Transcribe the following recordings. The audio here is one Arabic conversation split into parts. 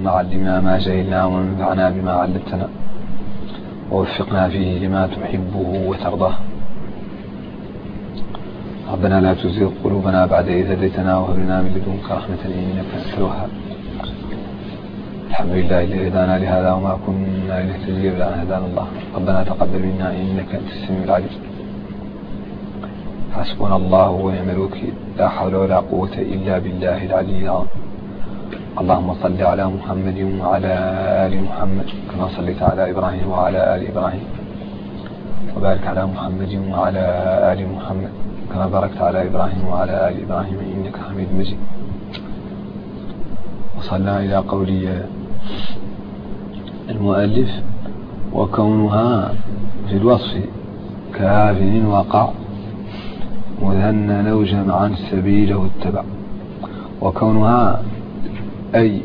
اللهم علمنا ما جهلنا وانفعنا بما علمتنا ووفقنا فيه لما تحبه وترضاه. ربنا لا تزغ قلوبنا بعد إذ هديتنا وهب لنا من لدنك رحمة إنك أنت الوهاب. الحمد لله الذي هدانا لهذا وما كنا لنهتدي لولا أن هدانا الله. ربنا تقبل منا إنك أنت السميع العليم. حسبنا الله ونعم الوكيل، لا حول ولا قوة إلا بالله العلي العظيم. اللهم صل على محمد وعلى آل محمد كما صليت على إبراهيم وعلى آل إبراهيم، وبارك على محمد وعلى آل محمد كما باركت على إبراهيم وعلى آل إبراهيم إنك حميد مجيد. وصلنا إلى قول المؤلف: وكونها في الوصف كافٍ وقع مثنى أو جمعا سبيله اتبع. وكونها أي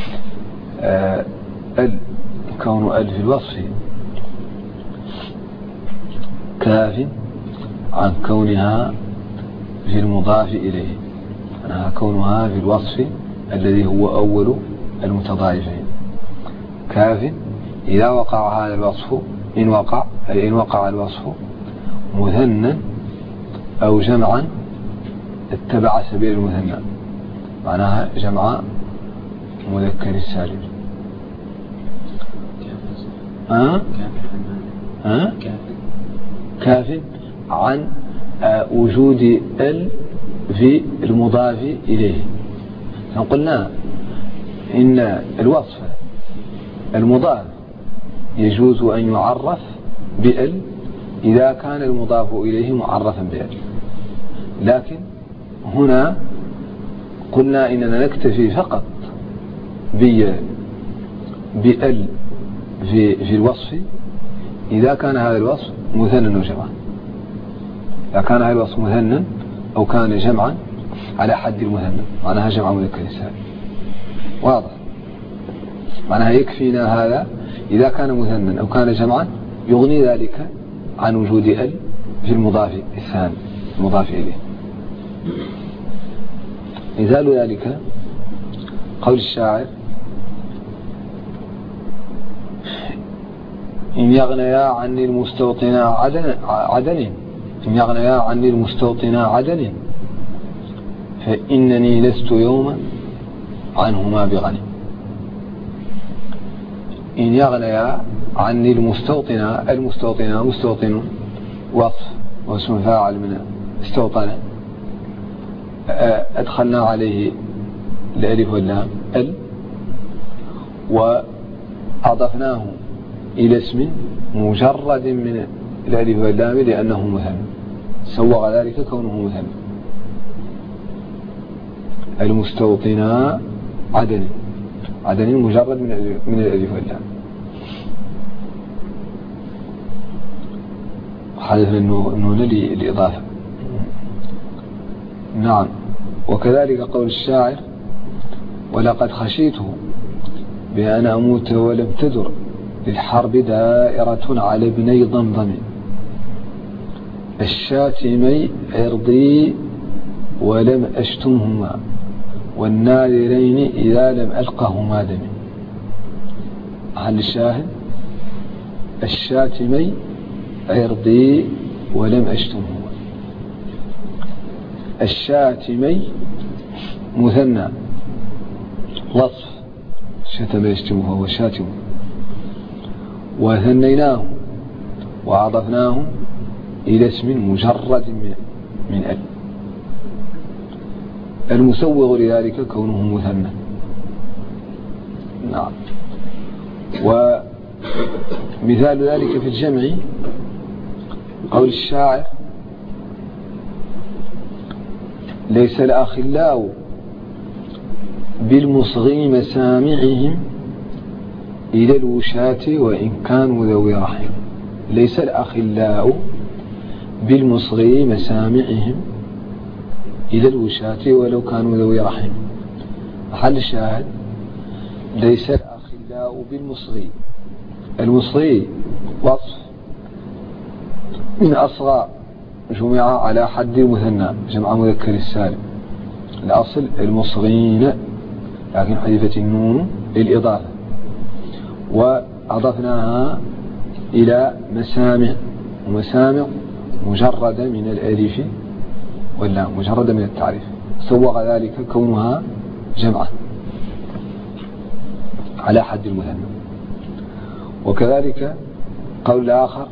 كون ال في الوصف كاف عن كونها في المضاف إليه، كونها في الوصف الذي هو أول المتضايفين كاف إذا وقع هذا الوصف، إن وقع الوصف مثنى أو جمعا اتبع سبيل المثنى، معناها جمع مذكر السالم. كاف عن وجود ال في المضاف إليه. قلنا إن الوصف المضاف يجوز أن يعرف بال إذا كان المضاف إليه معرفا بال، لكن هنا قلنا إننا نكتفي فقط بال في الوصف إذا كان هذا الوصف مثنى أو جمعا. إذا كان هذا الوصف مثنى أو كان جمعا على حد المثنى، معناها جمع مذكر سالم. واضح؟ معناها يكفينا هذا إذا كان مثنى أو كان جمعا، يغني ذلك عن وجود ال في المضاف الثاني المضاف إليه. مثال ذلك قول الشاعر: إن يغنيا عني المستوطنا عدن إن يغنيا عني المستوطنا عدن فإنني لست يوما عنهما بغني. إن يغنيا عني المستوطنا مستوطن وصف واسم فاعل من استوطن، أدخلنا عليه الألف واللام ال وأضفناه إلى اسم مجرد من الألف واللام لأنه مثنى، سوغ ذلك كونه مثنى. المستوطنا عدن مجرد من الألف واللام، حذف النون للإضافة. نعم. وكذلك قول الشاعر: ولقد خشيته بأن أموت ولم تدر للحرب دائرة على ابني ضمضم الشاتمي عرضي ولم أشتمهما والنادرين إذا لم ألقهما دمي. هل الشاهد؟ الشاتمي عرضي ولم أشتمهما. الشاتمي مثنى وصف شتم يشتمه هو شاتم، وثنيناه وأضفناه إلى اسم مجرد من ال. المسوغ لذلك كونه مثنى. نعم. ومثال ذلك في الجمع قول الشاعر: ليس الأخلاء بالمصغي مسامعهم إلى الوشاة وإن كانوا ذوي رحم. ليس الأخلاء بالمصغي مسامعهم إلى الوشاة ولو كانوا ذوي رحم. محل الشاهد: ليس الأخلاء بالمصغي. المصغي وصف من أصغى جمع على حد المثنى جمع مذكر السالم، الأصل المصغين، لكن حذفت النون للإضافة، وأضفناها إلى مسامع، ومسامع مجردة من الألف واللام، مجردة من التعريف، سوغ ذلك كونها جمعا على حد المثنى. وكذلك قول آخر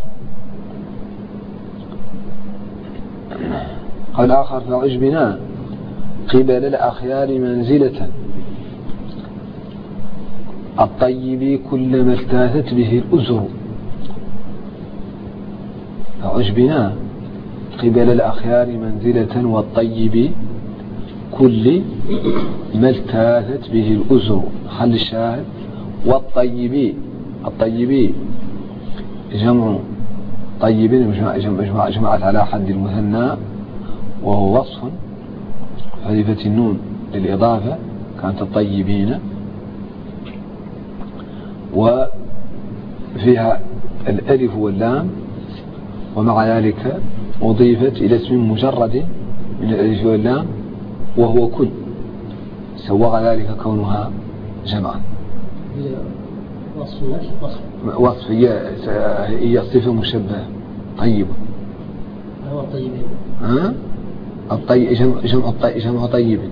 فعجبنا قبل الأخيار منزلة الطيب كلما التاثت به الأزر. فعجبنا قبل الأخيار منزلة والطيب كل ما التاثت به الأزر. حل الشاهد الطيب جمع طيب جمعت على حد المثنى، وهو وصف حذفت النون للإضافة كانت الطيبين، وفيها الألف واللام، ومع ذلك أضيفت إلى اسم مجرد من الألف واللام وهو كل، سوغ ذلك كونها جمعا. وصف هي صفة مشبهة طيبة. هو الطيبين جمع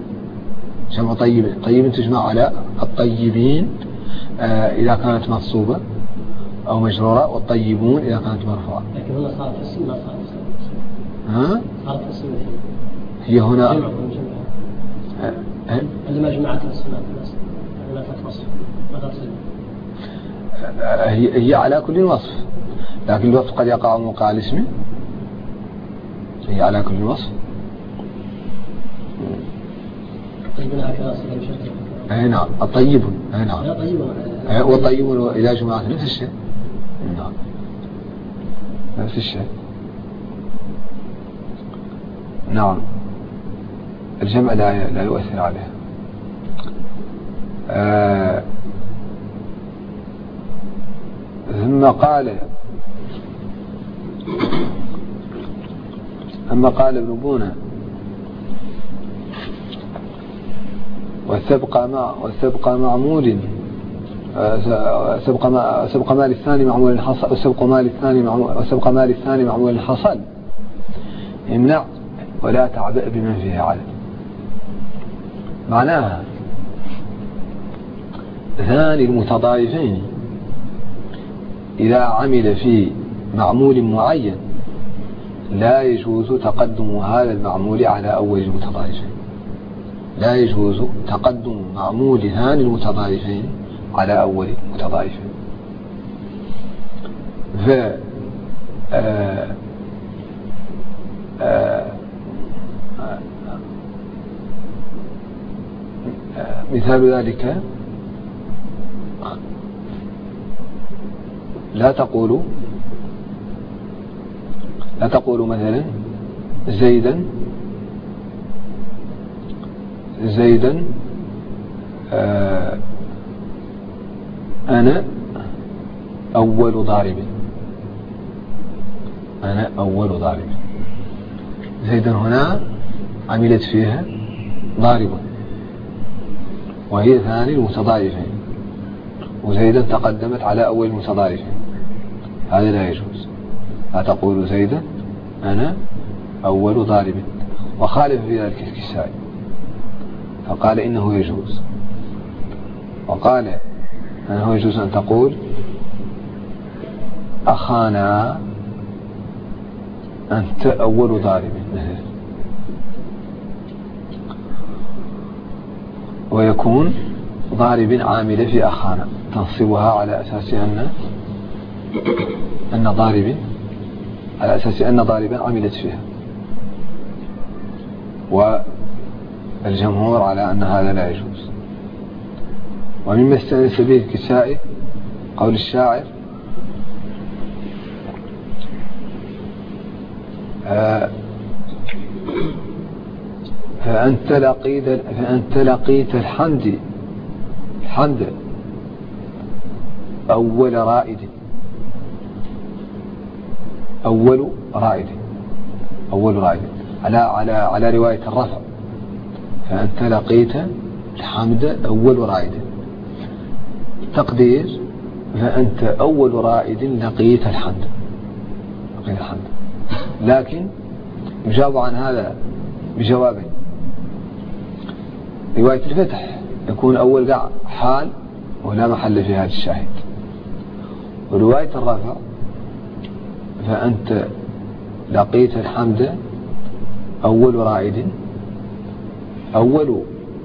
طيب تجمع على الطيبين إذا كانت منصوبة أو مجرورة، والطيبون إذا كانت مرفوعة. لكن هنا صارت اسم، ما صارت صارت اسم. هي هنا عندما جمعت الاسماء ما تتصل ما تصل. هي على كل وصف، لكن الوصف قد يقع موقع الاسم. هي على كل وصف. نعم الطيبون. نعم والطيبون إذا جمعت نفس الشيء. نعم نفس الشيء. نعم الجمع لا يؤثر عليها. ثم قال ابن بونة وسبق معمول سبق مال الثاني معمول حصل، وسبق مال الثاني معمول حصل امنع ولا تعبأ بمن فيه عدد. معناها ثاني المتضايفين إذا عمل في معمول معين لا يجوز تقدم هذا المعمول على أول المتضايفين، لا يجوز تقدم معمول ثاني المتضايفين على أول المتضايفين. مثال ذلك لا تقول مثلا زيدا أنا أول ضارب. زيدا هنا عملت فيها ضارب وهي ثاني المتضايفين، وزيدا تقدمت على أول المتضايفين، هذا لا يجوز. لا تقول زيدا أنا أول ضارب. وخالف في ذلك الكسائي فقال إنه يجوز، وقال أنه يجوز أن تقول أخانا أنت أول ضارب، ويكون ضارب عاملة في أخانا تنصبها على أساس أن ضاربا عملت فيها، والجمهور على أن هذا لا يجوز. ومما استأنس به الكسائي قول الشاعر فأنت لقيت الحمد أول رائد على رواية الرفع، فأنت لقيت الحمد أول رائد. تقدير فأنت أول رائد لقيت الحمد، لكن يجاب عن هذا بجوابين. رواية الفتح يكون أول قاع حال ولا محل في هذا الشاهد، ورواية الرفع فأنت لقيت الحمد أول رائد، أول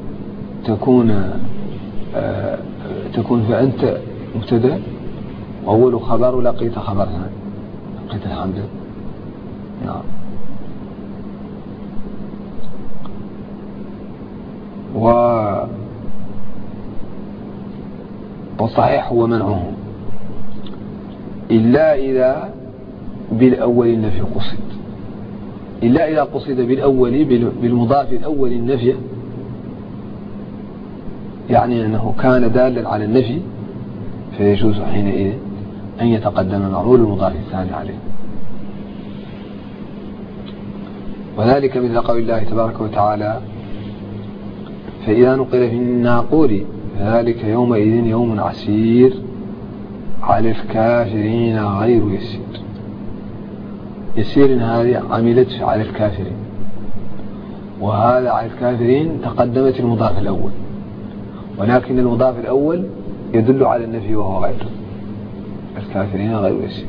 تكون فأنت مبتدأ، وأول خبر لقيت خبر ثاني، لقيت الحمد. نعم. والصحيح هو منعه إلا إذا بالأول النفي قصد، إلا إذا قصد بالأول بالمضاف الأول النفي، يعني أنه كان دالا على النفي، فيجوز حينئذ أن يتقدم معمول المضاف الثاني عليه. وذلك مثل قول الله تبارك وتعالى: فإذا نقر في الناقور فذلك يومئذ يوم عسير على الكافرين غير يسير. يسير هذه عملت على الكافرين، وهذا على الكافرين تقدمت المضاف الأول، ولكن المضاف الأول يدل على النفي وهو غير الكافرين غير يسير.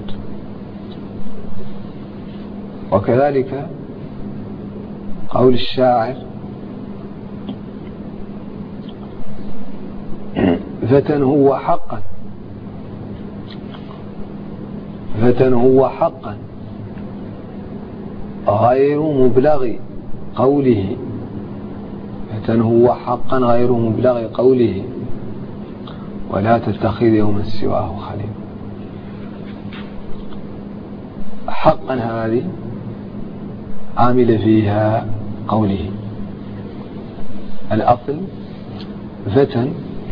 وكذلك قول الشاعر: فتى هو حقا، فتى هو حقا غير مبلغ قوله، فتى هو حقا غير مبلغ قوله ولا تتخذ يوما سواه خليل. حقا هذه عامل فيها قوله الأصل فتى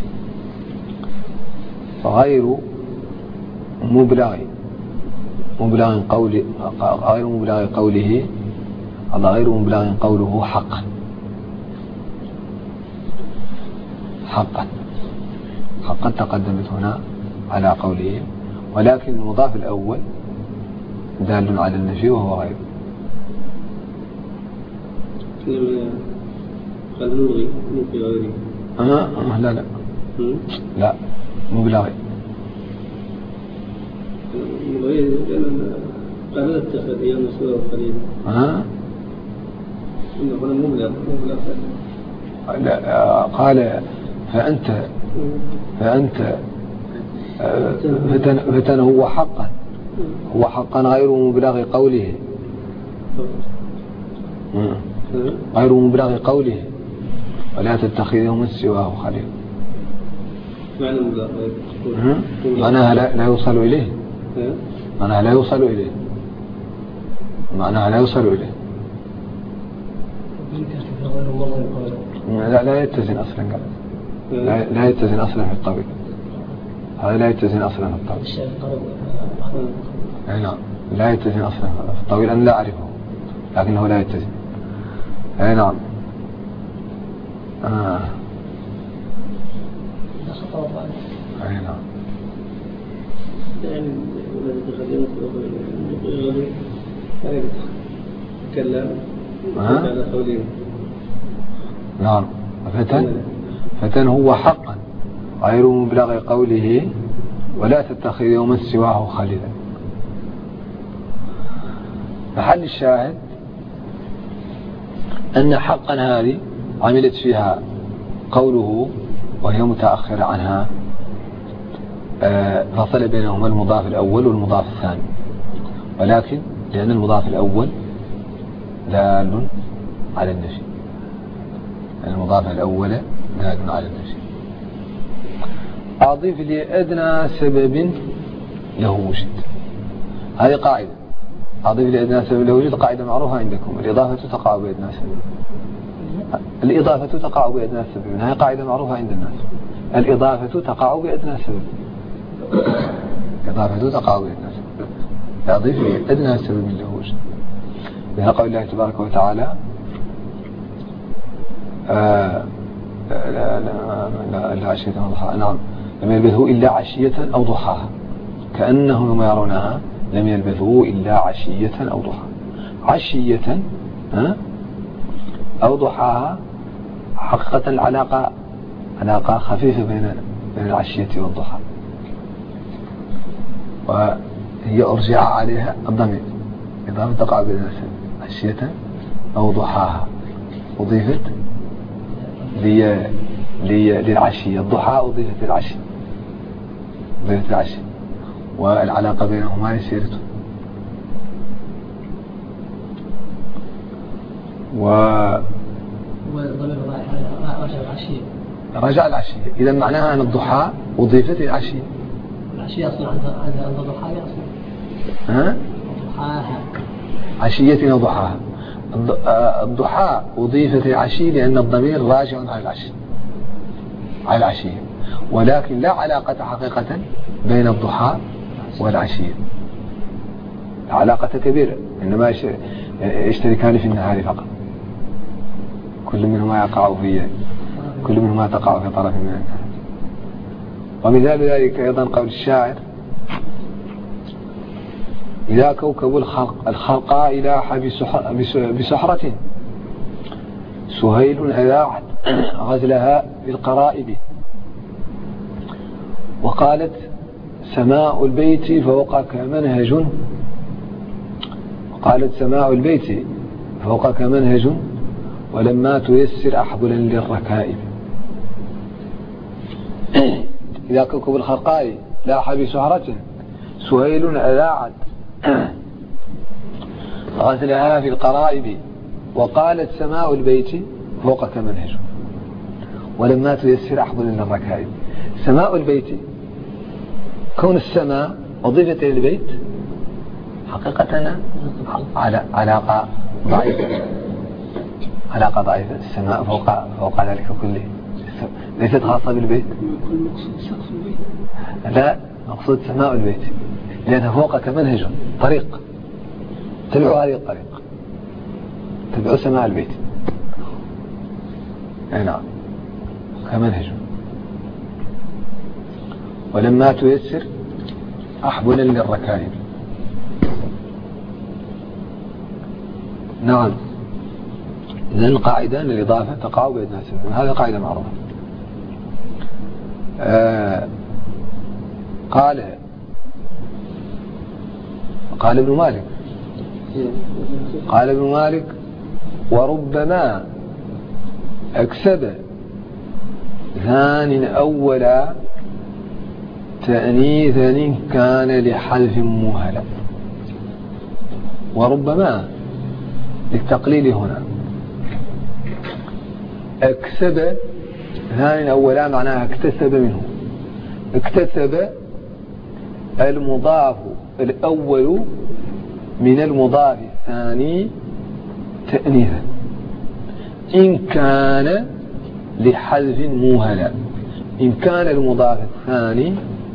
غير مبلغ قوله، غير مبلغ قوله، الله غير مبلغ قوله حقا، حقا تقدمت هنا على قوله، ولكن المضاف الأول دال على النفي وهو غير. قال نلغي في غيره. لا لا مبلغ. قال لا تتخذ أيام سواه خليلا. إنه هنا مبلغ. لا قال فأنت فتن هو حقا غير مبلغ قوله، غير مبلغ قوله ولا تتخذ يوما سواه خليلا. معنى مبلغ معناها لا يوصل إليه، معناها لا يوصل إليه، معناها لا يوصل إليه. لا يتزن أصلا، لا يتزن أصلا في الطويل، هذا لا يتزن أصلا في الطويل. نعم لا يتزن أصلا في الطويل، أنا لا أعرفه لكنه لا يتزن. نعم. نعم. يعني تكلم على قولين. نعم. فتن هو حقا غير مبلغ قوله ولا تتخذ يوما سواه خليلا. محل الشاهد أن حقا هذه عملت فيها قوله وهي متأخرة عنها، فصل بينهما المضاف الأول والمضاف الثاني، ولكن لأن المضاف الأول دال على النفي، المضاف الأول دال على النفي. أضيف لأدنى سبب له وجد، هذه قاعدة. أضيف لأدنى سبب له وجد قاعدة معروفة عندكم، الإضافة تقع بأدنى سبب، الإضافة تقع بأدنى سبب، هذه قاعدة معروفة عند الناس. الإضافة تقع بأدنى سبب، الإضافة تقع بأدنى سبب، أضيف لأدنى سبب له وجد. من قول الله تبارك وتعالى: لا عشية وضحاها. نعم. لم يلبثوا إلا عشية أو ضحاها، كأنهم يوم يرونها لم يلبثوا إلا عشية أو ضحاها. عشية أو ضحاها حقيقة علاقة خفيفة بين العشية والضحى، وهي أرجع عليها الضمير إضافة تقع بين عشية أو ضحاها، أضيفت للعشية، الضحى أضيفت للعشي، والعلاقة بينهما يسيرة. رجع العشية، إذا معناها أن الضحى أضيفت للعشية. العشية أصلا عند الضحى أصلا ضحاها عشية أو ضحاها. الضحى أضيفت للعشية لأن الضمير راجع على العشية، ولكن لا علاقة حقيقة بين الضحى والعشية، علاقة كبيرة، إنما يشتركان في النهار فقط، كل منهما تقع في طرف من النهار. ومثال ذلك أيضا قول الشاعر: إذا كوكب الخلقاء لاح بسحرة، سهيل أذاعت غزلها بالقرائب، وقالت سماء البيت فوقك منهج ولما تيسر أحبلا للركائب. إذا كوكب الخلقاء لاح بسحرة، سهيل أذاعت غزلها في القرائب، وقالت سماء البيت فوقك منهج ولما تيسر أحبلا للركائب. سماء البيت، كون السماء أضيفت إلى البيت حقيقة علاقة ضعيفة. السماء فوق ذلك كله، ليست خاصة بالبيت. لا، مقصود سماء البيت لأنها فوقك منهج، طريق تبع هذه الطريق، تبع سماء البيت. نعم، كمنهج. ولما تيسر أحبلا للركائب. نعم، إذن قاعدة للإضافة تقع بين الناس، هذا قاعدة معروفة. قال ابن مالك: وربما أكسب ثان أولا تأنيثا كان لحذف مهلا. وربما للتقليل هنا. اكسب ثاني أولا معناها اكتسب منه. اكتسب المضاف الأول من المضاف الثاني تأنيثا إن كان لحذف موهلا. إن كان المضاف الثاني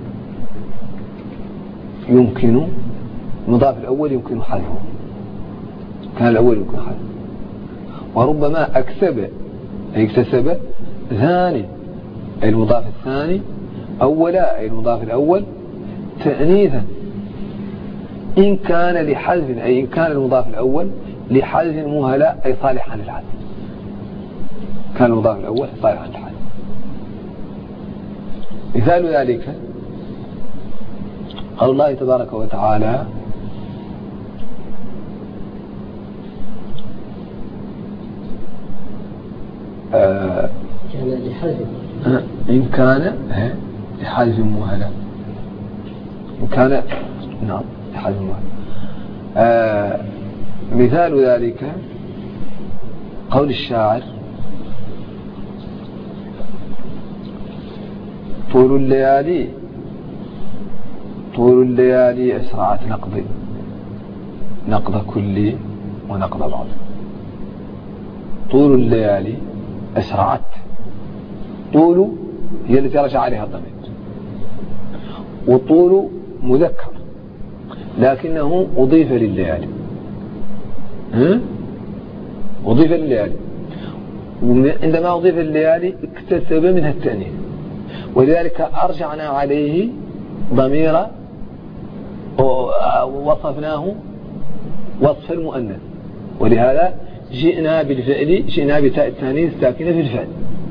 يمكن، المضاف الأول يمكن حذفه، كان الأول يمكن حذفه. وربما أكسب أي اكتسب ثاني أي المضاف الثاني، أولا أي المضاف الأول، تأنيثا إن كان لحذف أي إن كان المضاف الأول لحذف مهلا أي صالحا للحذف، كان المضاف الأول صالحا للحذف. مثال ذلك قال الله تبارك وتعالى: كان لحذف إن كان لحذف مهلا، إن كان نعم لحذف مهلا. مثال ذلك قول الشاعر: طول الليالي أسرعت نقض كل ونقض بعض. طول الليالي أسرعت، طول هي التي رجع عليها الضمير، والطول مذكر لكنه أضيف لليالي، أضيف لليالي، عندما أضيف لليالي اكتسب منها التأنيث، ولذلك أرجعنا عليه ضمير ووصفناه وصف المؤنث، ولهذا جئنا بالفعل، جئنا بتاء التانيث الساكنة في الفعل.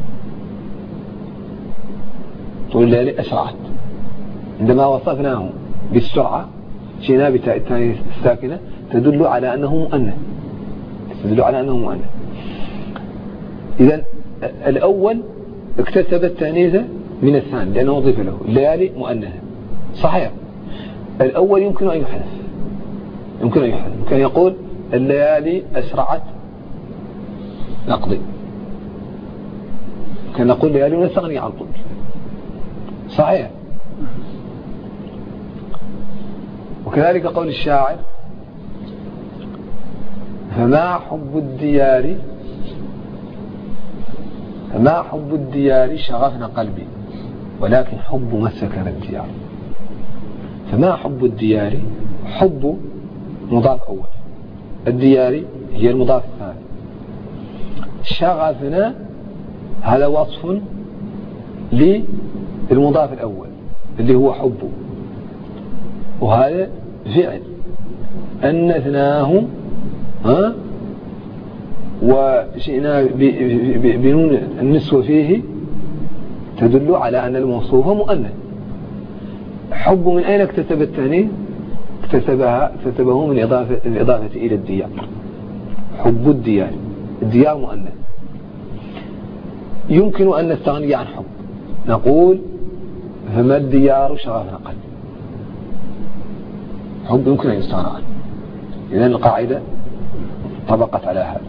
طول الليل أسرعت، عندما وصفناه بالسرعة جئنا بتاء التانيث الساكنة تدل على أنه مؤنث، تدل على أنه مؤنث. إذن الأول اكتسب التانيث من الثاني لأنه أضيف له. الليالي مؤنثة صحيح. الأول يمكن أن يحذف، يمكن أن يقول الليالي أسرعت نقضي، كان نقول الليالي ونستغني عن طول صحيح. وكذلك قول الشاعر فما حب الديار شغفنا قلبي ولكن حب ما سكن الديار. فما حب الديار، حب مضاف أول، الديار هي المضاف الثاني، شغفنا هذا وصف للمضاف الأول اللي هو حبه، وهذا فعل أنثناه وشئنا بنون النسوة فيه تدل على أن الموصوف مؤنث. حب من أين اكتسب التانيث؟ اكتسبه من الإضافة إلى الديار. حب الديار، الديار مؤنث. يمكن أن نستغني عن حب، نقول فما الديار شغفنا قلب. حب يمكن أن يستغنى عنه، إذن القاعدة طبقت على هذا.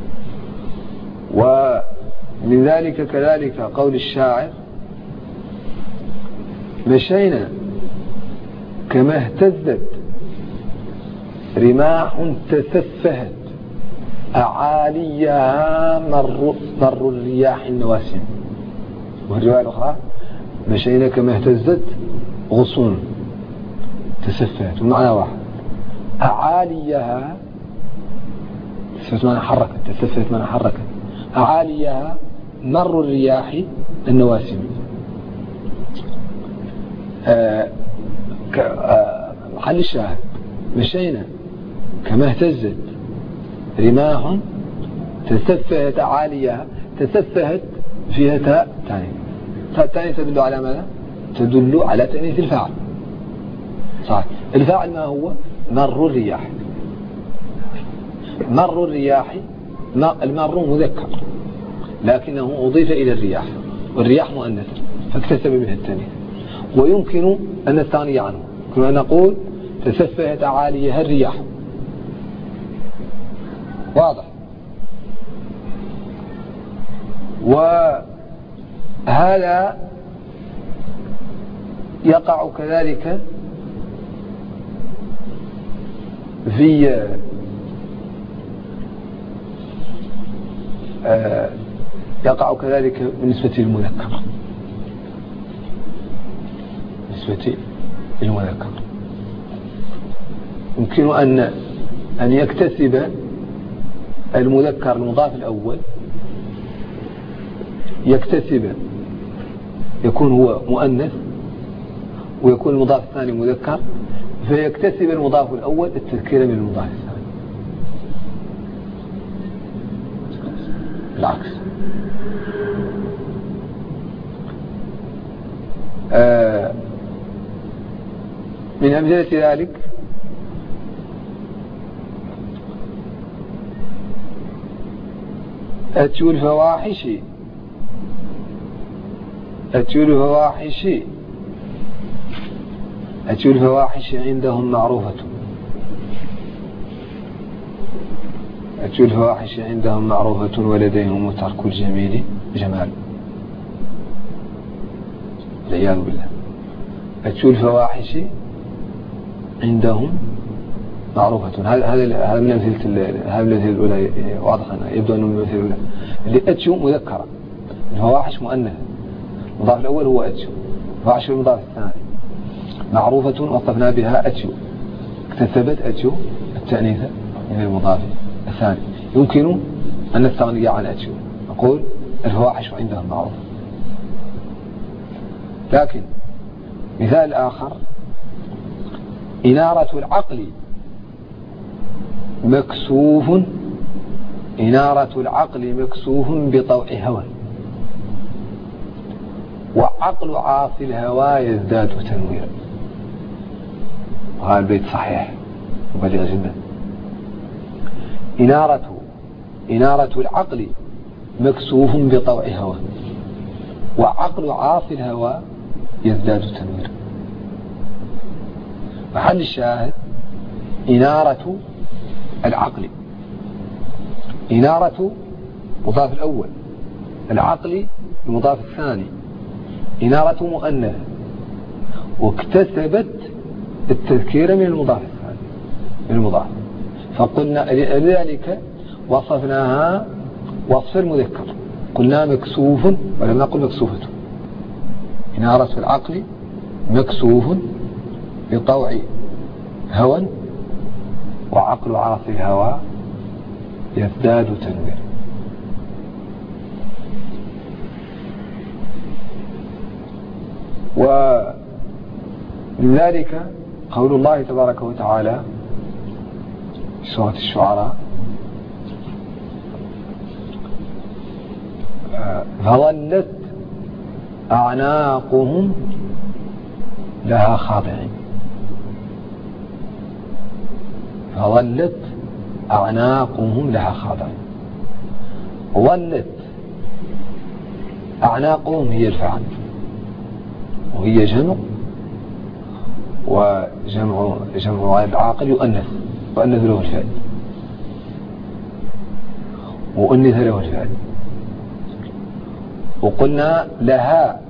ومن ذلك كذلك قول الشاعر مشينا كما اهتزت رماح تسفهت أعاليها مر الرياح النواسم. والرواية الأخرى مشينا كما اهتزت غصون تسفهت، والمعنى واحد. أعاليها تسفهت معنى حركت، تسفهت معنى حركت. أعاليها مر الرياح النواسم. محل الشاهد مشينا كما اهتزت رماح تسفهت أعاليها، تسفهت فيها تاء تانيث. تاء التانيث تدل على ماذا؟ تدل على تأنيث الفاعل صح. الفاعل ما هو؟ مر الرياح. مر الرياح، المار مذكر لكنه أضيف إلى الرياح، والرياح مؤنث فاكتسب منها التانيث. ويمكن أن نستغني عنه، كما نقول تسفهت أعاليها الرياح. واضح. وهذا يقع كذلك في يقع كذلك بالنسبة للمذكر، بالنسبة للمذكر يمكن أن يكتسب المذكر المضاف الأول، يكتسب يكون هو مؤنث ويكون المضاف الثاني مذكر، فيكتسب المضاف الأول التذكير من المضاف الثاني. العكس. من أمثلة ذلك أتوا الفواحش، أتوا الفواحش، أتوا الفواحش عندهم معروفة، أتوا الفواحش عندهم معروفة ولديهم ترك الجميل جمال. والعياذ بالله. أتوا الفواحش عندهم معروفة. هذا من أمثلة، هذه الأمثلة الأولى واضح أنها يبدو أنه من الأمثلة الأولى. اللي أتوا مذكرة، الفواحش مؤنث، المضاف الأول هو أتوا، الفواحش المضاف الثاني. معروفة وصفنا بها أتوا، اكتسبت أتوا التأنيث من المضاف الثاني. يمكن أن نستغني عن أتوا، نقول الفواحش عندهم معروفة. لكن مثال آخر: إنارة العقل مكسوف بطوع هوى، وعقل عاصي الهوى يزداد تنويرا. وهذا البيت صحيح وبليغ جدا. إنارة العقل مكسوف بطوع هوى، وعقل عاصي الهوى يزداد تنويرا. محل الشاهد إنارة العقل. إنارة مضاف الأول، العقل المضاف الثاني، إنارة مؤنث واكتسبت التذكير من المضاف الثاني من المضاف، فقلنا لذلك وصفناها وصف المذكر، قلنا مكسوف ولم نقل مكسوفة. إنارة العقل مكسوف بطوع هوى، وعقل عاصي الهوى يزداد تنويرا. ولذلك قول الله تبارك وتعالى في سورة الشعراء: فظلت أعناقهم لها خاضعين. فظلت أعناقهم لها خاضعين. ظلت أعناقهم هي الفعل، وهي جمع، وجمع غير العاقل يؤنث له الفعل، وأنث له الفعل. وقلنا لها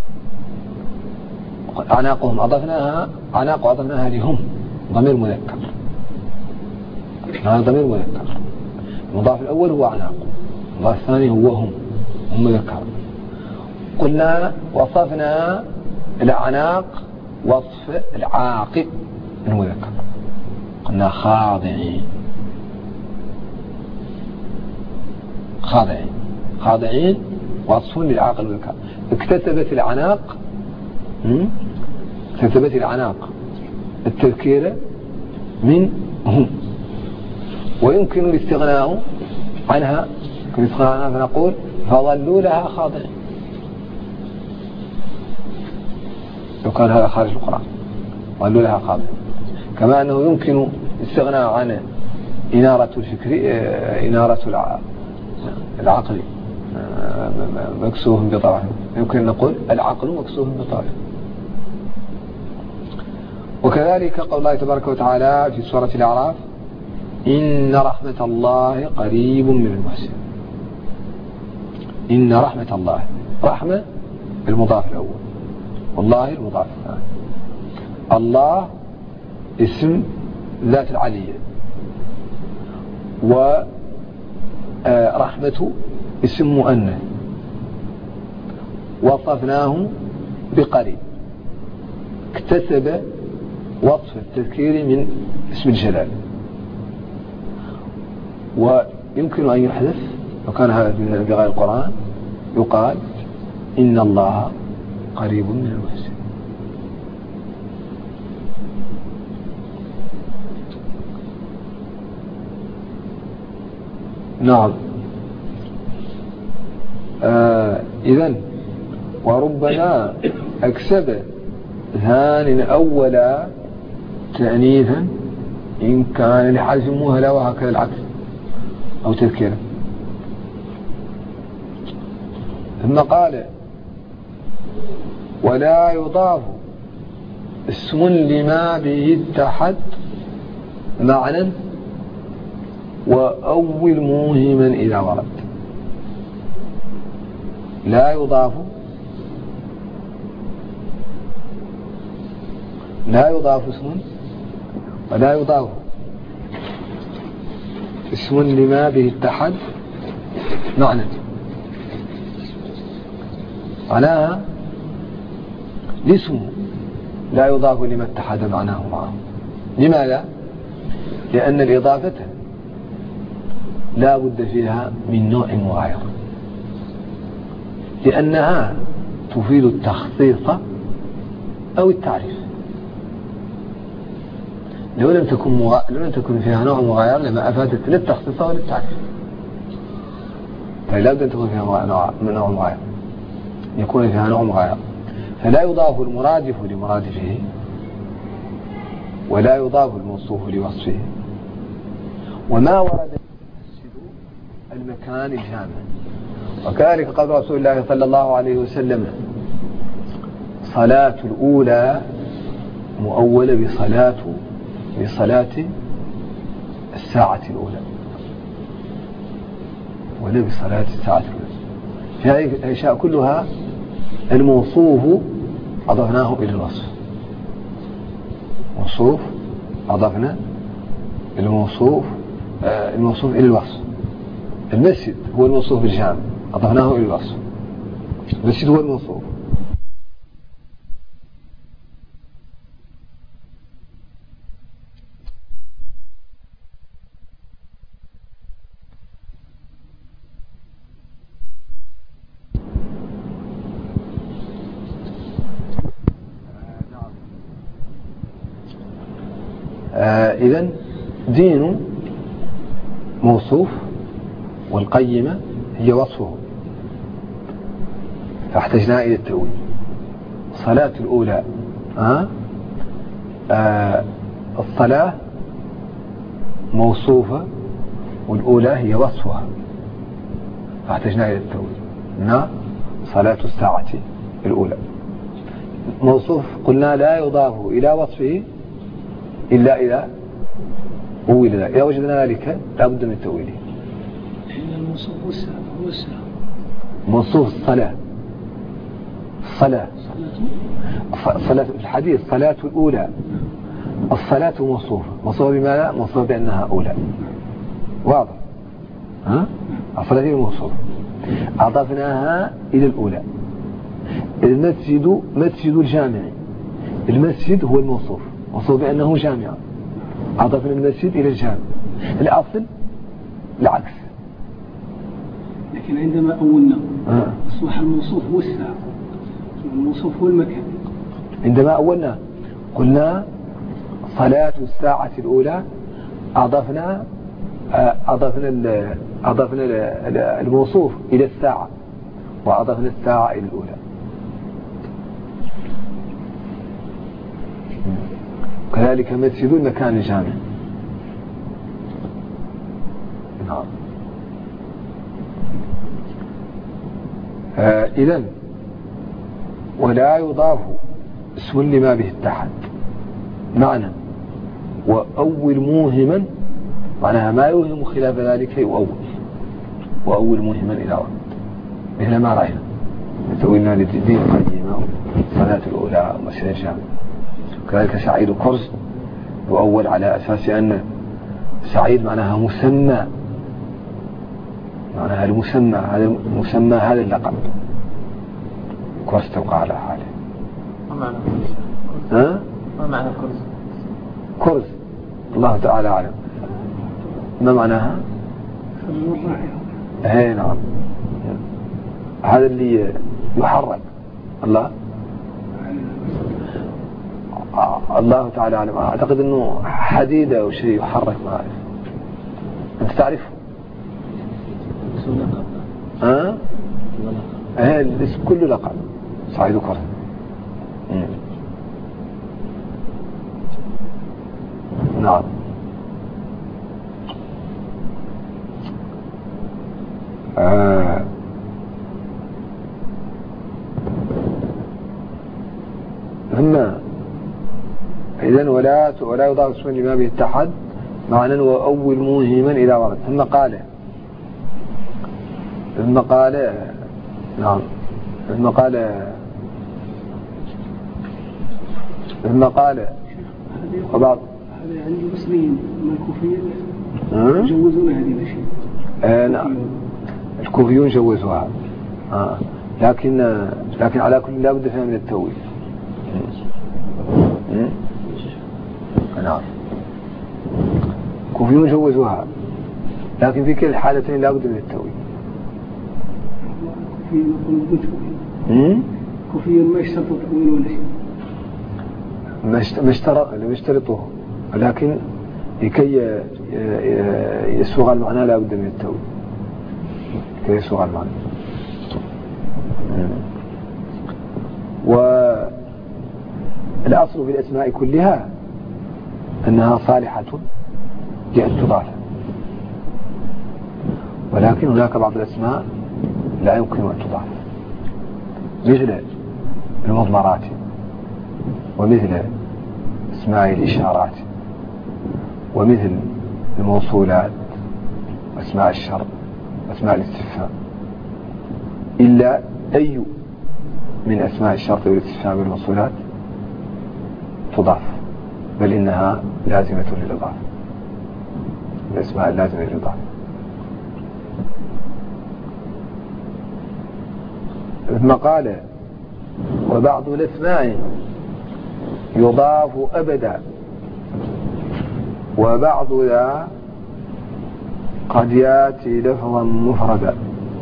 أعناقهم، أضفناها لهم، ضمير مذكر. هذا ضمير مذكر. المضاف الأول هو أعناق، المضاف الثاني هو هم مذكر. قلنا وصفنا الأعناق وصف العاقل المذكر، قلنا خاضعين وصف للعاقل المذكر. اكتسبت الأعناق التذكير من هم، ويمكن الاستغناء عنها فنقول فظلوا لها خاضعين، لو كان هذا خارج القرآن، ظلوا لها خاضعين. كما أنه يمكن الاستغناء عن إنارة العقل مكسوف بطوعه، يمكن نقول العقل مكسوف بطوعه. وكذلك قول الله تبارك وتعالى في سورة الأعراف: إن رحمة الله قريب من المحسنين. إن رحمة الله، رحمة المضاف الأول، والله المضاف الثاني. الله اسم ذات العلية، ورحمة اسم مؤنث وصفناه بقريب، اكتسب وصف التذكير من اسم الجلال. ويمكن أن يحدث لو كان هذا في غير القرآن، يقال إن الله قريب من المحسنين. نعم. إذن وربما أكسب ثان أولا تأنيثا إن كان لحذف مهلة، وهكذا العكس، أو تذكيرا. ثم قال: ولا يضاف اسم لما به اتحد معنى وأول موهما إذا ورد. لا يضاف اسم، ولا يضاف اسم لما به اتحد معنى. معناها الاسم لا يضاف لما اتحد معناه معه. لماذا؟ لأن الإضافة لا بد فيها من نوع مغاير، لأنها تفيد التخصيص أو التعريف. لو لم تكن فيها نوع مغاير لما أفادت للتخصيص أو للتعريف. فلا بد أن تكون فيها نوع مغاير، يكون فيها نوع مغاير، فلا يضاف المرادف لمرادفه ولا يضاف الموصوف لوصفه. وما ورد المكان الجامع. وكذلك قال رسول الله صلى الله عليه وسلم: صلاة الأولى مؤولة بصلاة الساعة الأولى، ولا بصلاة الساعة الأولى. في هذه الأشياء كلها الموصوف أضفناه إلى الوصف. موصوف أضفنا الموصوف إلى الوصف. المسجد هو الموصوف بالجامع، أضفناه إلى الوصف. المسجد هو الموصوف. إذن دين موصوف، والقيمة هي وصفه، فاحتجنا إلى التأويل. صلاة الأولى الصلاة موصوفة والأولى هي وصفها، فاحتجنا إلى التأويل. صلاة الساعة الأولى موصوف، قلنا لا يضاف إلى وصفه إلا إذا أول ذلك. إذا وجدنا ذلك لا بد من تأويله. الموصوف هو الساعة. موصوف الصلاة في الحديث صلاة الأولى. الصلاة موصوفة بماذا؟ موصوفة بأنها أولى، واضح. الصلاة هي الموصوفة، أضفناها إلى الأولى. المسجد مسجد الجامع، المسجد هو الموصوف، موصوف بأنه جامع، أضفنا المسجد إلى الجامع. الأصل العكس. لكن عندما أولنا أصبح الموصوف هو الساعة والموصوف هو المكان. عندما أولنا قلنا صلاة الساعة الأولى، أضفنا الموصوف إلى الساعة، وأضفنا الساعة إلى الأولى. كذلك مسجد المكان الجامع. نعم. إذن ولا يضاف اسم لما به اتحد معنى، وأول موهما معناها ما يوهم خلاف ذلك يؤول، وأول موهما إلى وقت، مثل ما رأينا تأويلنا للدين القديمة صلاة الأولى ومسجد الجامع. كذلك سعيد كرز يؤول على أساس أن سعيد معناها مسمى، معناها المسمى، هذا مسمى هذا اللقب. كرز تبقى على حاله. ما معنى كرز؟ ما معنى كرز؟ كرز الله تعالى أعلم ما معناها. نعم، هذا اللي يحرك. الله تعالى أعلم. أعتقد أنه حديدة أو شيء يحرك، ما أعرف. أنت تعرفه؟ الاسم كله لقب. سعيد كرز. نعم. ثم إذن ولا يضاف اسم لما به اتحد معنى وأول موهما إذا ورد. ثم قال نعم. ثم قال وبعض هذا يعني المسلمين من الكوفيين يجوزون هذه الأشياء. نعم، الكوفيون جوزوها. لكن على كل لا بد فيها من التأويل. نعم، الكوفيون جوزوها، لكن في كلا الحالتين لا بد من التأويل. الكوفيون ما يشترطوا تأويل ولا شيء. لم يشترطه، ولكن لكي يسوغ المعنى لا بد من التأويل، لكي يسوغ المعنى. والأصل في الأسماء كلها أنها صالحة لأن تضاف، ولكن هناك بعض الأسماء لا يمكن أن تضاف، مثل المضمرات، ومثل اسماء الإشارات، ومثل الموصولات، واسماء الشرط، واسماء الاستفهام، إلا أي من أسماء الشرط والاستفهام والموصولات تضاف، بل إنها لازمة للإضافة، الأسماء اللازمة للإضافة. ثم قال وبعض الأسماء يضاف أبدا، وبعض لا قد يأتي لفظا مفردا.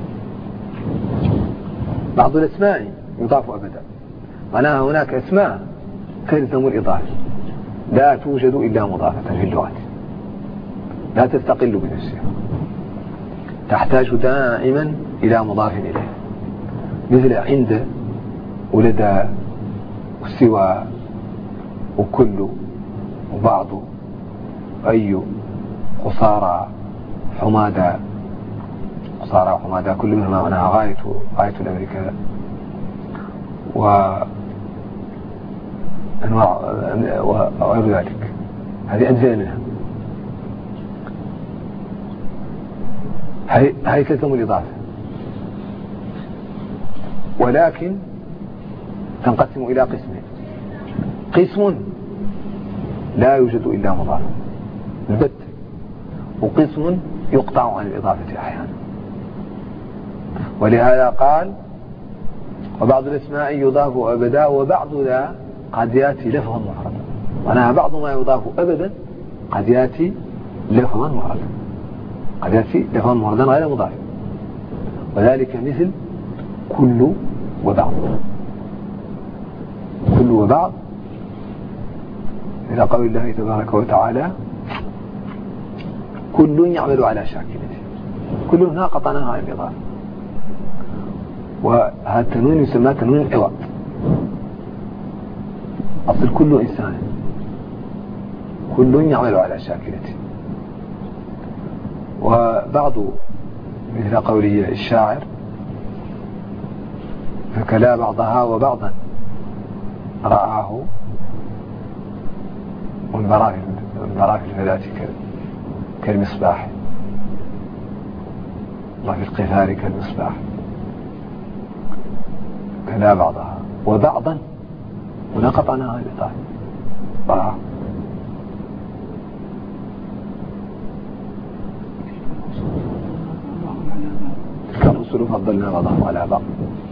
بعض الأسماء يضاف أبدا، معناها هناك أسماء تلزم الإضافة، لا توجد إلا مضافة في اللغة، لا تستقل بنفسها، تحتاج دائما إلى مضاف إليه، مثل عند، ولدى، وسوى، وكل، وبعض، أي، قصارى، حمادى. قصارى وحمادى كل منهما معناها غاية الأمريكا، وأنواع وغير ذلك، هذه أجزاء منها. هي تلزم الإضافة، ولكن تنقسم إلى قسمين: قسم لا يوجد إلا مضاف البت، وقسم يقطع عن الإضافة أحيانا. ولهذا قال وبعض الأسماء يضاف أبدا، وبعض لا قد يأتي لفظا مفردا، معناها بعض ما يضاف أبدا قد يأتي لفظا مفردا، قد يأتي لفظا مفردا غير مضاف، وذلك مثل كل وبعض. كل وبعض إلى قول الله تبارك وتعالى كل يعمل على شاكلته، كل هنا قطعناها عن الإضافة، وهذا التنوين يسمى تنوين العوض. أصل كل إنسان، كل يعمل على شاكلته. وبعض مثل قوله الشاعر فكلا بعضها وبعضا رآه والبراء في الفلاة كالمصباح، وفي القفار كالمصباح. كلا بعضها وبعضا هنا قطعناها الإضافة رآه. تلك الرسل فضلنا بعضهم على بعض،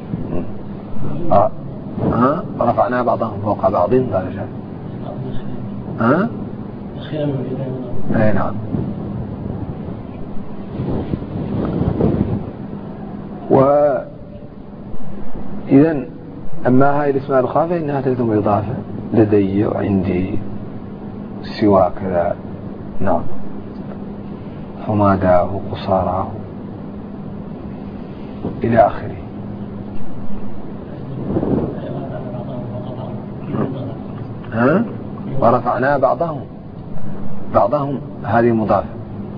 رفعنا بعضهم فوق بعض درجات. أي نعم. وإذن أما هاي الاسماء الأخرى فإنها تلزم الإضافة: لدي وعندي، سوى كذا، نعم، حماداه وقصاراه إلى آخره. ورفعنا بعضهم هذه مضافة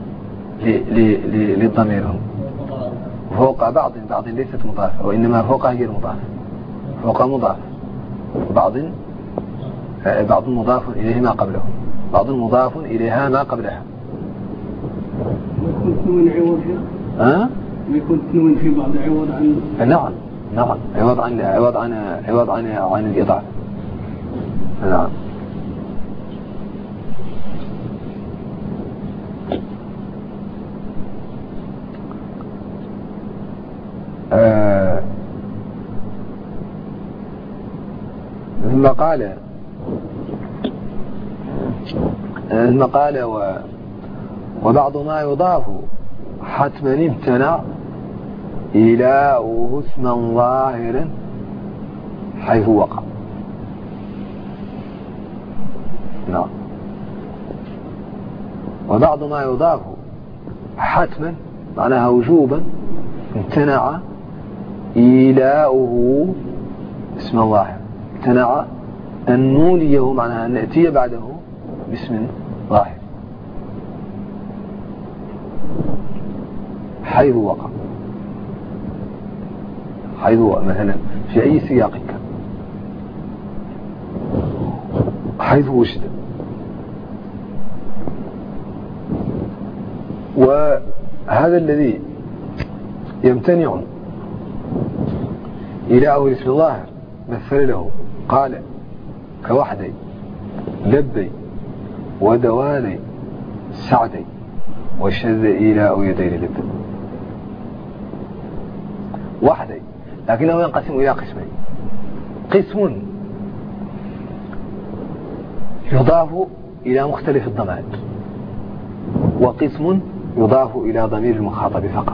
للضمير، فوق بعض ليست مضافة، وإنما فوق هي المضافة، فوق مضاف، بعض مضاف إليه ما قبله، بعض مضاف إليها ما قبلها. يكون تنوين عوض فيها؟ يكون تنوين في بعض عوض عن؟ نعم عوض عن الإضافة. نعم. ثم قال وبعض ما يضاف حتما امتنع إلاؤه اسما ظاهرا حيث وقع. نعم. وبعض ما يضاف حتما معناها وجوبا امتنع إيلاؤه اسم ظاهر، امتنع أن نوليه معناها أن نأتي بعده باسم ظاهر حيث وقع، حيث مثلا في أي سياق كان، حيث وجد. وهذا الذي يمتنع إيلاؤه الاسم الظاهر مثل له قال كوحدي لبي ودواني سعدي وشذ إيلاء يدي للب. وحدي لكنه ينقسم إلى قسمين، قسم يضاف إلى مختلف الضمائر، وقسم يضاف إلى ضمير المخاطب فقط.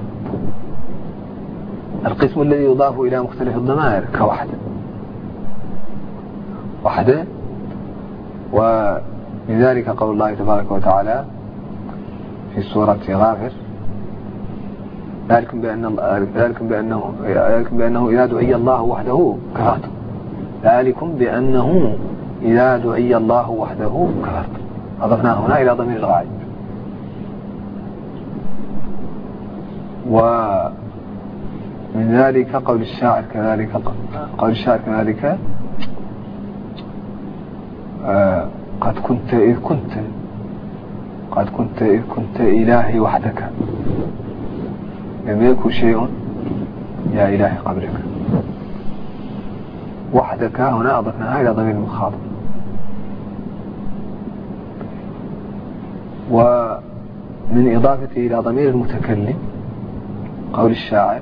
القسم الذي يضاف إلى مختلف الضمائر كوحدة، وحدة. ومن ذلك قول الله تبارك وتعالى في سورة غافر ذلكم بأنه إذا دعي الله وحده كفرتم، ذلكم بأنه إذا دعي الله وحده كفرتم، أضفناه هنا إلى ضمير الغائب. ومن ذلك قول الشاعر كذلك قد كنت إذ كنت إلهي وحدك لم يكن شيء يا إلهي قبلك. وحدك هنا أضفناها إلى ضمير المخاطب. ومن إضافته إلى ضمير المتكلم قول الشاعر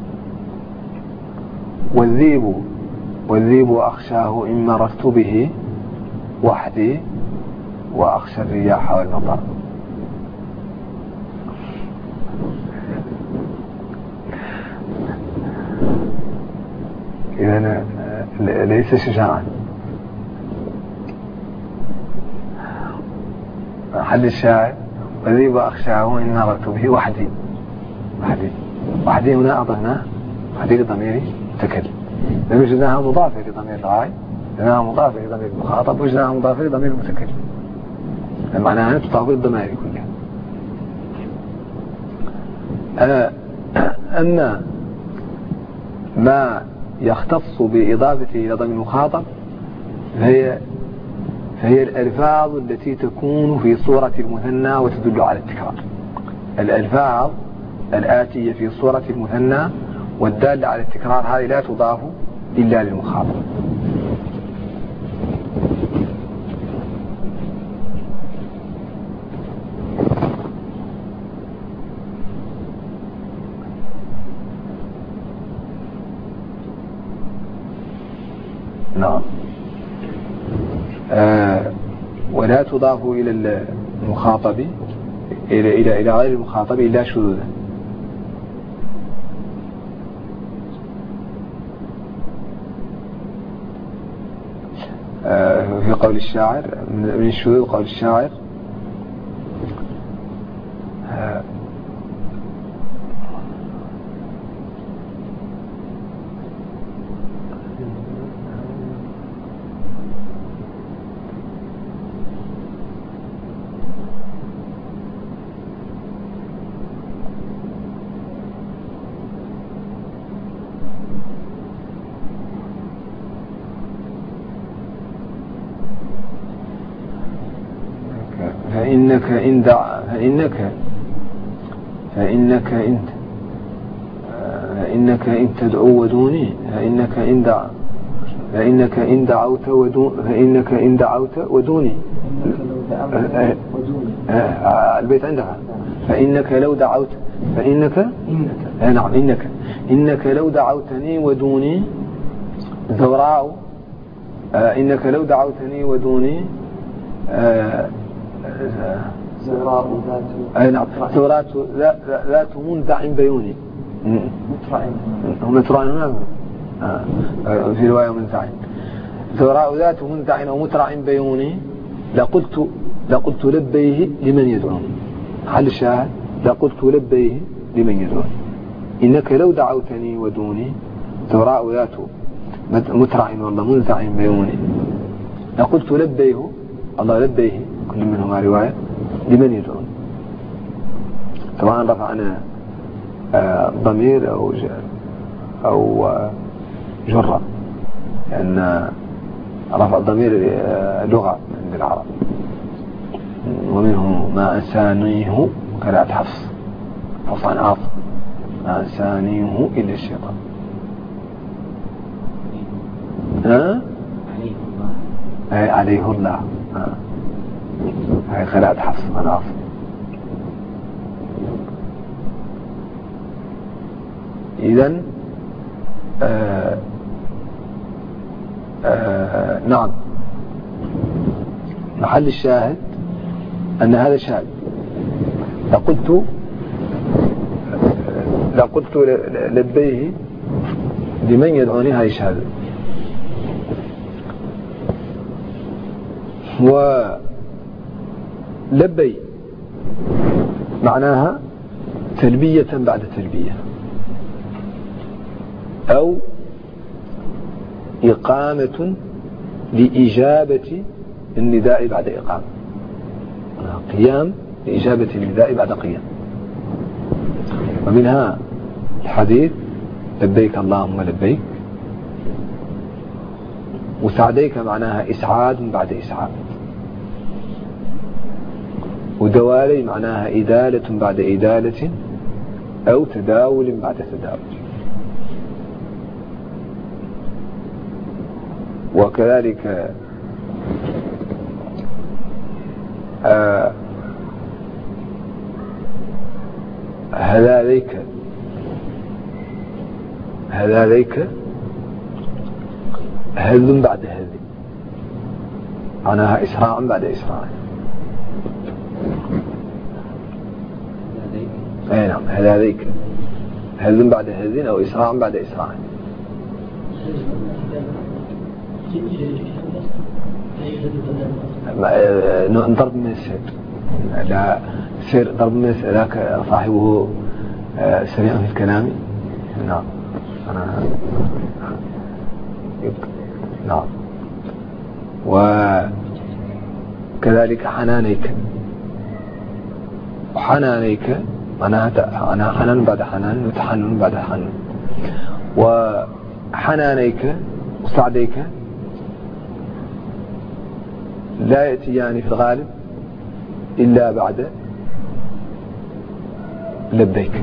والذيب أخشاه إن مررت به وحدي وأخشى الرياح والمطر. إذن ليس شجاعا. حل الشاعر والذيب أخشاه إن مررت به وحدي هنا أضفناه وحدي لضمير متكلم، لأن وجدناها مضافة لضمير الغائب، وجدناها مضافة لضمير المخاطب، وجدناها مضافة لضمير المتكلم، معناها أن تضاف للضمائر كلها. أما ما يختص بإضافته إلى ضمير المخاطب فهي الألفاظ التي تكون في صورة المثنى وتدل على التكرار. الألفاظ الآتية في صورة المثنى والدالة على التكرار هذه لا تضاف إلا للمخاطب. نعم. ولا تضاف إلى المخاطب إلى غير المخاطب إلا شذوذا. في قول الشاعر من الشذوذ قول الشاعر فإنك إن تدعو ودوني فإنك إن دعوت ودوني البيت عندها فإنك لو دعوت إنك لو دعوتني ودوني زوراء إنك لو دعوتني ودوني زوراء ذات منزع بيوني مترع في رواية منزع زوراء ذات منزع ومترع بيوني لقلت لبيه لمن يدعون. حل الشاهد لقلت لبيه لمن يدعون. إنك لو دعوتني ودوني ثراء ذات مترع والله منزع بيوني. لقلت لبيه الله لبيه كل منهما رواية لمن يدعون. طبعا رفعنا ضمير أو جرة لأن رفع الضمير لغة عند العرب. ومنه ما أنسانيه قراءة حفص عن عاصم ما أنسانيه إلا الشيطان. عليه الله هاي قراءة حفص عن عاصم. إذن نعم محل الشاهد أن هذا شاهد. لقلت لبيه لمن يدعوني هاي شاهد. ولبي معناها تلبية بعد تلبية أو إقامة لإجابة النداء بعد إقامة. قيام لإجابة النداء بعد قيام. ومنها الحديث لبيك اللهم لبيك. وسعديك معناها إسعاد بعد إسعاد. ودوالي معناها إدالة بعد إدالة أو تداول بعد تداول. وكذلك هذا ليك هذ بعد هذ معناها إسراع بعد إسراع. أي نعم هذا ليك هذ بعد هذ أو إسراع بعد إسراع. ضرب من السير لا سير ضرب من ذاك صاحبه سريع في الكلام. نعم أنا نعم. وكذلك حنانيك معناها حنان بعد حنان وتحنن بعد حنن. وحنانيك وسعديك لا يأتيان في الغالب إلا بعد لبيك.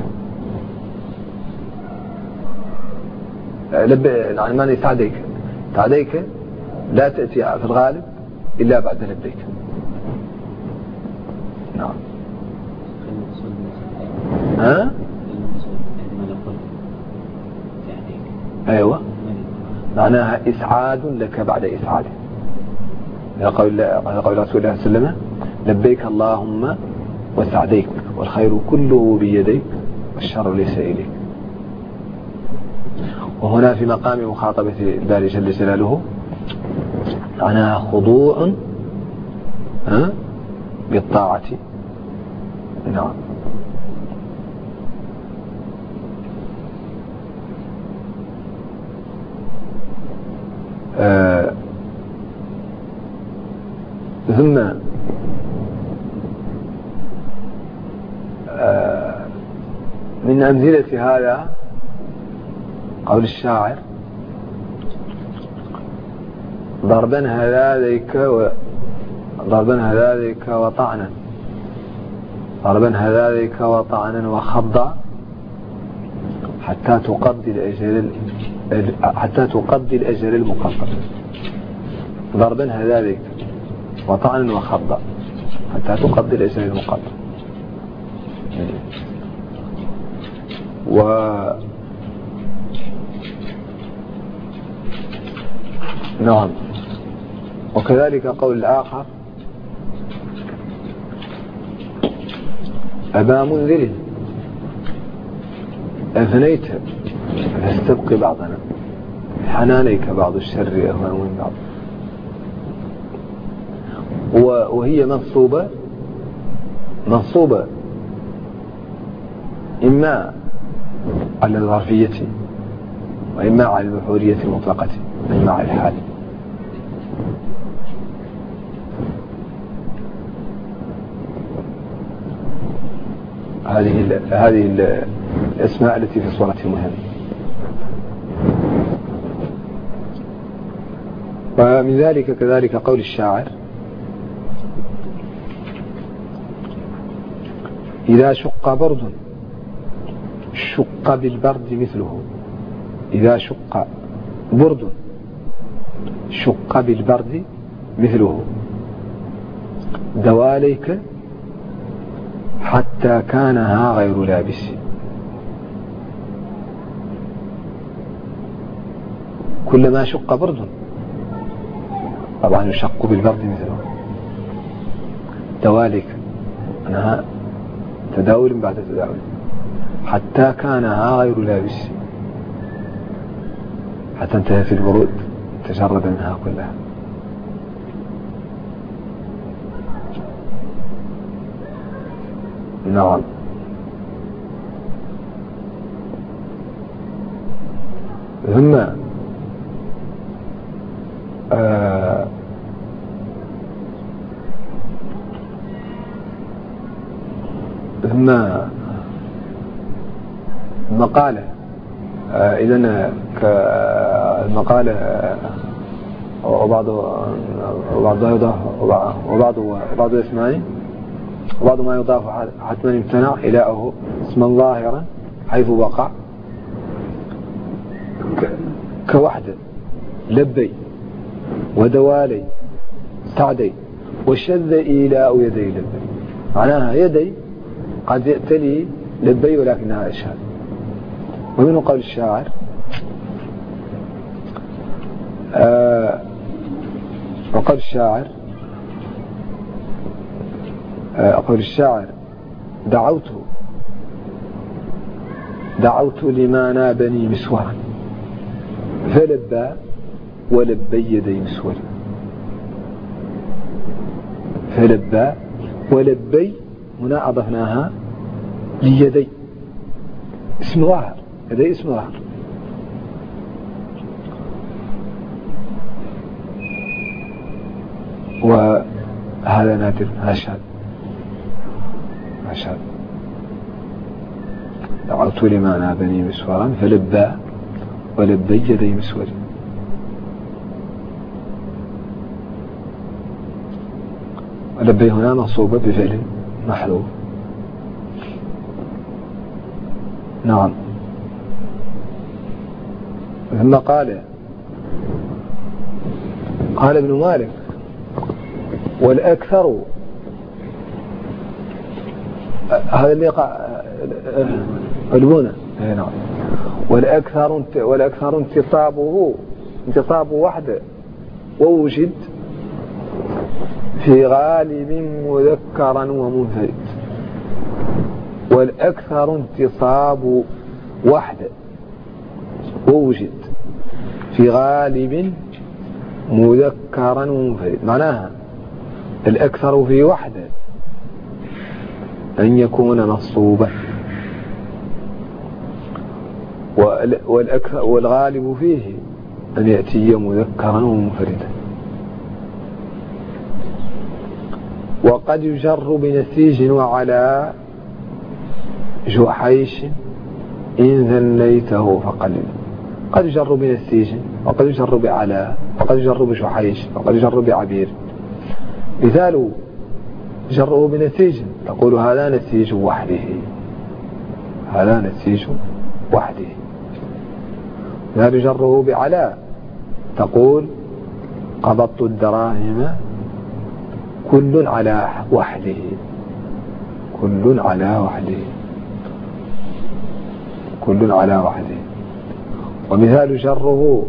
يعني معنى سعديك لا تأتي في الغالب إلا بعد لبيك. نعم. أيوة معناها إسعاد لك بعد إسعاد. قول رسول الله صلى الله عليه وسلم لبيك اللهم وسعديك والخير كله بيديك والشر ليس إليك. وهنا في مقام مخاطبة الباري جل جلاله معناها خضوع بالطاعة. نعم. ثم من أمثلة هذا قول الشاعر ضربا هذالك وطعنا ضربا هذالك وطعنا وخضا حتى تقضي الأجل المقدر. ضربا هذالك وطعنا وخضا حتى تقضي الأجل المقدر. نعم. وكذلك قول الآخر أبا منذر أفنيت فاستبقي بعضنا حنانيك بعض الشر أهوى من بعض. وهي منصوبة إما على الظرفية وإما على المفعولية المطلقة إما على الحال. هذه الأسماء التي في صورة المهم. ومن ذلك كذلك قول الشاعر: إذا شق برد شق بالبرد مثله. إذا شق برد شق بالبرد مثله. دواليك حتى كانها غير لابس. كلما شق برد طبعا يشق بالبرد مثله. دواليك أنها تداول بعد تداول حتى كانها غير لابس، حتى انتهى في البرود تجرد منها كلها. نعم. ثم المقالة إذن كالمقالة وبعض اسمين وبعض ما يضاف حتما امتنع إلىه اسما ظاهرا حيث وقع كوحدة لبي ودوالي سعدي وشذ إيلاء يدي لبي. معناها يدي قد يأتلي لبي ولكنها أشهد. ومن قول الشاعر وقول الشاعر دعوت لما نابني مسورا فلبى ولبي يدي مسورا. فلبى ولبي هنا أضفناها ليدي اسم ظاهر. يدي اسم ظاهر. وهذا نادر. هشاد دعوت لما نابني مسورا فلبى ولبي يدي مسورا. ولبي هنا منصوبة بفعل محذوف. نعم. ثم قال ابن مالك: والأكثر هذا اللي البنى. نعم. والأكثر انتصابه وحده ووجد في غالب مذكرا ومنفرد. والأكثر انتصاب وحده ووجد في غالب مذكرا ومنفرد. معناها الأكثر في وحده أن يكون منصوبا، والغالب فيه أن يأتي مذكرا ومنفردا. وقد يجر بنسيج وعلى جحيش إن ذنيته فقلل. قد يجر بنسيج وقد يجر بعلى وقد يجر بجحيش وقد يجر بعبير. مثال جره بنسيج تقول هذا نسيج وحده، هذا نسيج وحده. مثال جره بعلى تقول قبضت الدراهم كل على وحده، كل على وحده، كل على وحده. ومثال جره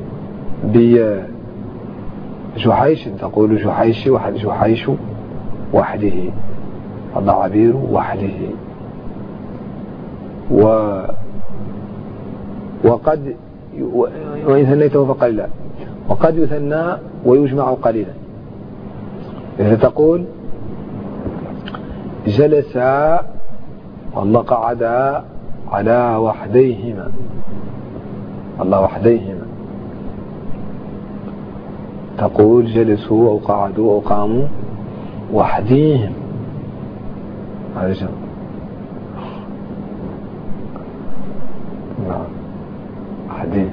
بجحيش تقول جحيش وحده، جحيش وحده، الضعابير وحده. وقد وإن ثنيته فقليلا. وقد يثنى ويجمع قليلا. إذا تقول جلس والله قعدا على وحديهما، الله وحديهما. تقول جلسوا أو قعدوا أو قاموا وحديهم، هذا جمع. نعم وحديهم.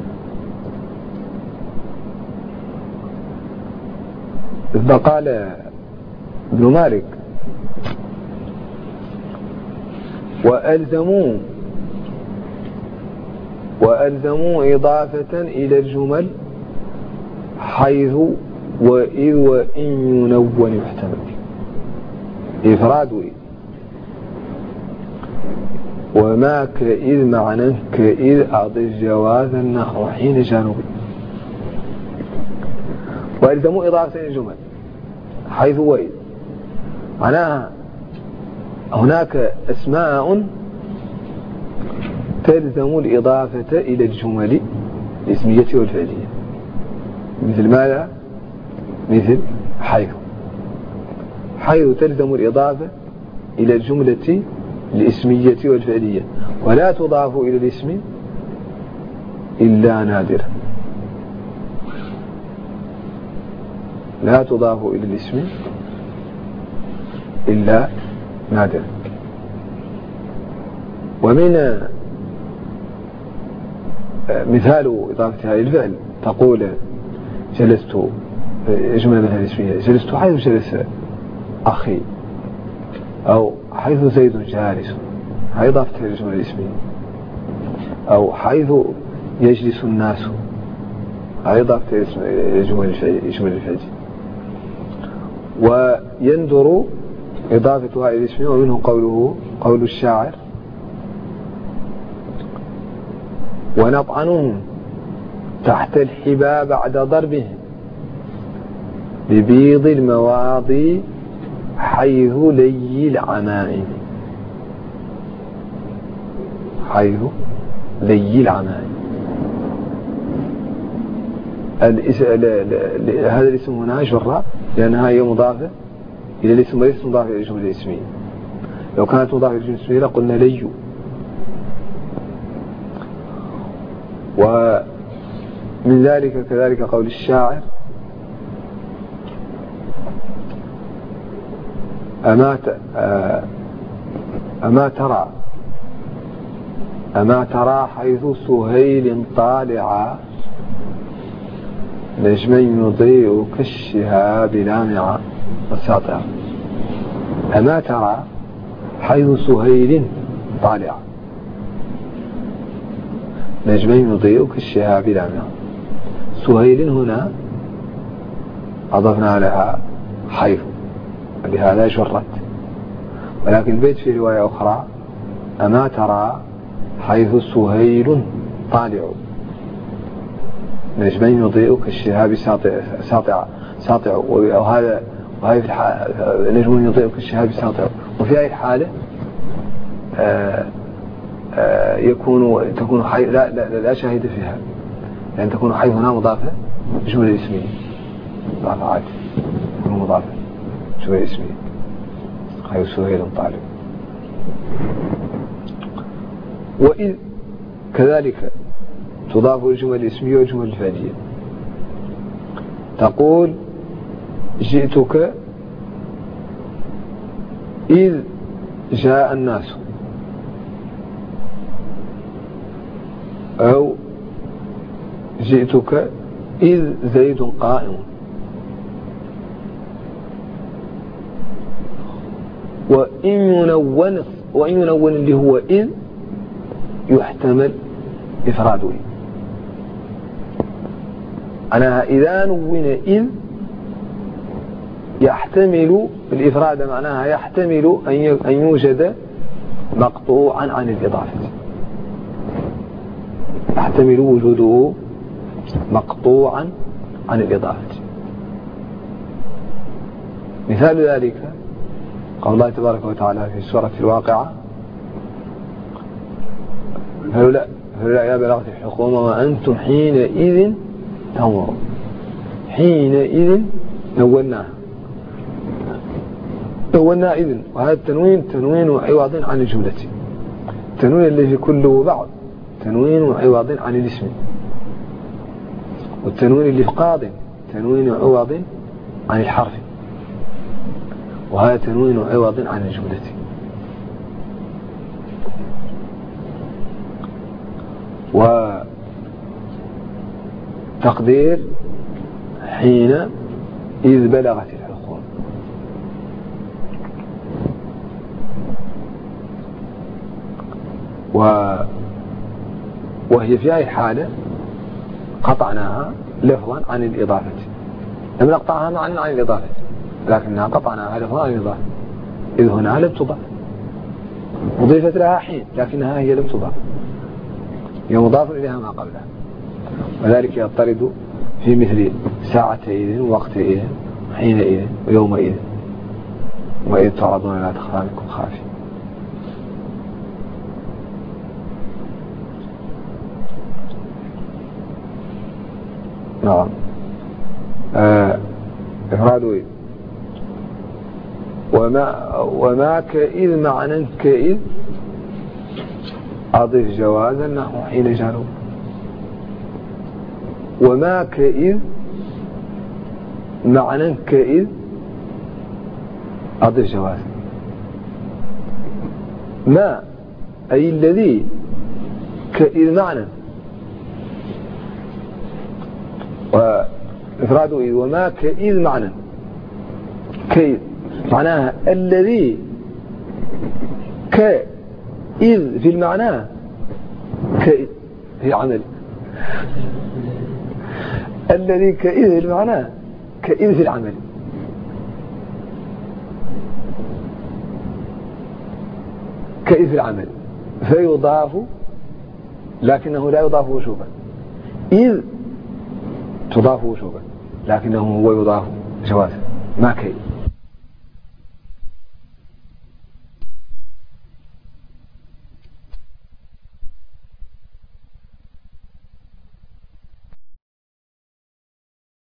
إذا قال ابن مالك وألزموا إضافة إلى الجمل حيث وإذ وإن ينون يحتمل. إفراد وإذ وما كإذ معنى كإذ أضف جواز النحو حين جانبي. وألزموا إضافة إلى الجمل حيث وإذ معناها هناك أسماء تلزم الإضافة إلى الجمل الاسمية والفعلية، مثل ماذا؟ مثل حيث تلزم الإضافة إلى الجملة الاسمية والفعلية ولا تضاف إلى الاسم إلا نادرا، لا تضاف إلى الاسم إلا نادرا. ومن مثال إضافتها إلى الفعل تقول جلست جملة مثل اسمية، جلست حيث جلس أخي، أو حيث زيد جالس، هذه إضافتها إلى الجملة الاسمية. أو حيث يجلس الناس، هذه إضافتها إلى الجملة الفعلية. ويندر إضافتها إلى الاسم، ومنه قول الشاعر ونطعنهم تحت الحباب بعد ضربهم ببيض المواضي حيث لي العمائم. حيث لي العمائم. هذا الاسم هنا جرى لأنها هي مضافة إلى الاسم وليس مضافة إلى الجملة الاسمية. لو كانت مضافة إلى الجملة الاسمية لقلنا لي. ومن ذلك كذلك قول الشاعر أما ترى حيث سهيل طالعا نجما يضيء كالشهاب لامعا وساطعا. أما ترى حيث سهيل طالعا نجما يضيء كالشهاب لامعا. سهيل هنا أضفنا لها حيث لهذا جرت، ولكن البيت في رواية أخرى أما ترى حيث سهيل طالع نجما يضيء كالشهاب ساطع. وهذا نجم يضيء كالشهاب ساطع. وفي هذه الحالة تكون حيث لا شاهد فيها، لأن تكون حيث هنا مضافة جملة اسمية، مضافة عادي تكون مضافة جملة اسمية حيث سهيل طالع. وإذ كذلك تضاف الجمل الاسمية والجمل الفعلية. تقول جئتك إذ جاء الناس، أو جئتك إذ زيد قائم. وإن ينون اللي هو إذ يحتمل إفراده. أنا إذا نون إذ يحتمل الإفراد، معناها يحتمل أن يوجد مقطوعا عن الإضافة، يحتمل وجوده مقطوعا عن الإضافة. مثال ذلك قول الله تبارك وتعالى في سورة الواقعة هؤلاء يا بلغت الحكومة وأنتم حينئذ تنظرون. حينئذ نوناها هو إذن، وهذا التنوين تنوين عوض عن الجملة. التنوين الذي كله بعض تنوين عوض عن الاسم، والتنوين اللي في قاض تنوين عوض عن الحرف، وهذا تنوين عوض عن الجملة. وتقدير حين إذ بلغت الحلقوم. وهي في هذه الحالة قطعناها لفظا عن الإضافة، لم نقطعها معنى عن الإضافة، لكنها قطعناها لفظا عن الإضافة، إذ هنا لم تضاف، وضيفت لها حين لكنها هي لم تضاف، هي مضاف إليها ما قبلها، وذلك يضطرد في مثل ساعتئذ ووقتئذ حينئذ ويومئذ وإذ تعرضون لا تخفى منكم خافية. نعم. إفراد إذ وما كإذ معنى كإذ أضف جوازا نحو حين جاروا. وما كإذ معنى كإذ أضف جوازا. ما أي الذي كإذ معنى، وإفراد إذ وما كإذ معنى. كإذ معناها الذي كإذ في المعنى كإذ في عمل، الذي كإذ في المعنى كإذ في العمل. كإذ في العمل فيضاف لكنه لا يضاف وشوبا، إذ تضاف وشوبا لكنه هو يضاف جوازا. ما كإذ